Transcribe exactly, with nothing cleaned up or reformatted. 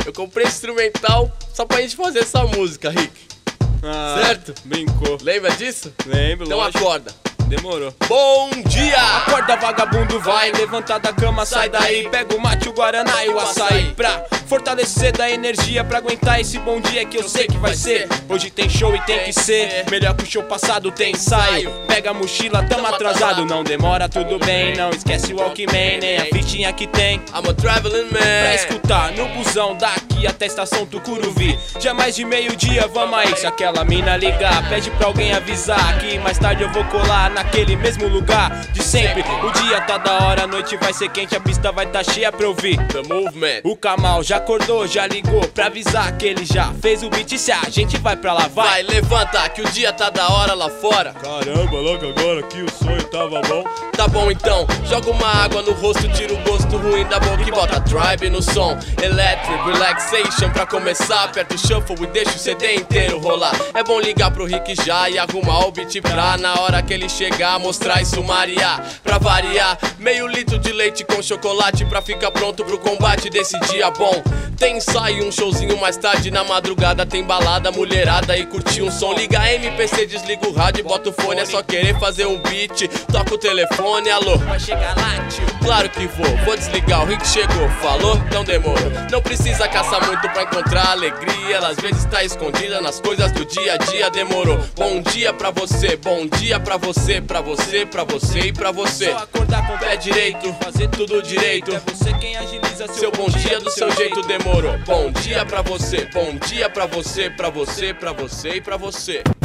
Eu comprei esse instrumental só pra gente fazer essa música, Rick. Ah, certo? Brincou. Lembra disso? Lembro, Então lógico. acorda. Demorou. Bom dia! Acorda, vagabundo, vai. Levanta da cama, sai daí. Pega o mate, o guaraná e o açaí pra fortalecer da energia, pra aguentar esse bom dia que eu sei que vai ser. Hoje tem show e tem que ser melhor que o show passado, tem ensaio. Pega a mochila, tamo atrasado. Não demora, tudo bem. Não esquece o Walkman, nem a fichinha que tem I'm a traveling man. pra escutar no busão daqui até a estação Tucuruvi. Já mais de meio-dia, vamos aí. Se aquela mina ligar, pede pra alguém avisar que mais tarde eu vou colar naquele mesmo lugar de sempre. O dia tá da hora, a noite vai ser quente, a pista vai tá cheia pra ouvir The movement. o Kamal já acordou, já ligou pra avisar que ele já fez o beat. Se a gente vai pra lá, vai. Vai, levanta, que o dia tá da hora lá fora. Caramba, logo agora que o sonho tava bom. Tá bom então, joga uma água no rosto, tira o gosto ruim da boca e bota Tribe no som. Electric Relaxation pra começar, aperta o shuffle e deixa o C D inteiro rolar. É bom ligar pro Rick já e arrumar o beat pra na hora que ele chegar mostrar e sumariar. Pra variar, meio litro de leite com chocolate pra ficar pronto pro combate desse dia bom. Tem ensaio, um showzinho mais tarde na madrugada, tem balada, mulherada e curtir um som. Liga M P C, desliga o rádio e bota o fone. É só querer fazer um beat, toca o telefone, alô. Vai chegar lá, tio. Claro que vou, vou desligar, o Rick chegou, falou? Não demora. Não precisa caçar muito pra encontrar alegria, ela às vezes tá escondida nas coisas do dia a dia, demorou. Bom dia pra você, bom dia pra você, pra você, pra você e pra você. Só acordar com o Pé direito, fazer tudo direito. É você quem agiliza seu, Seu bom dia do seu jeito, demorou. Bom dia pra você, bom dia pra você, pra você, pra você e pra você.